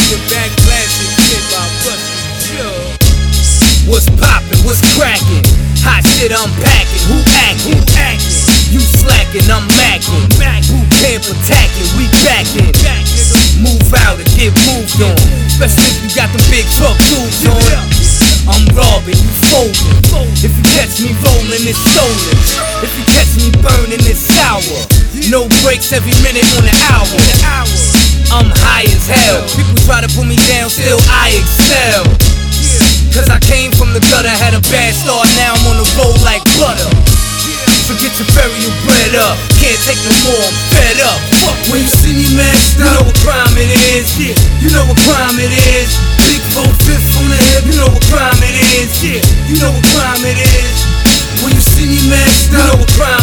the back blasting shit by bustin' sure. What's poppin', what's crackin'? Hot shit I'm packing, who actin'? You slackin', I'm mackin'. Boot camp attacking, we backin'. Move out and get moved on, especially if you got them big truck dudes on. I'm robbing, you folding. If you catch me rolling, it's stolen. If you catch me burning, it's sour. No breaks every minute on the hour. I'm high as hell. People try to put me down, still I excel. Cause I came from the gutter, had a bad start, now I'm on the road like butter. Forget your burial bread up, can't take no more, I'm fed up. Fuck when you see me maxed out, you know what crime it is. You know what crime it is. Big 4-5 on the hip, you know what crime it is. You know what crime it is. When you see me maxed out, you know what crime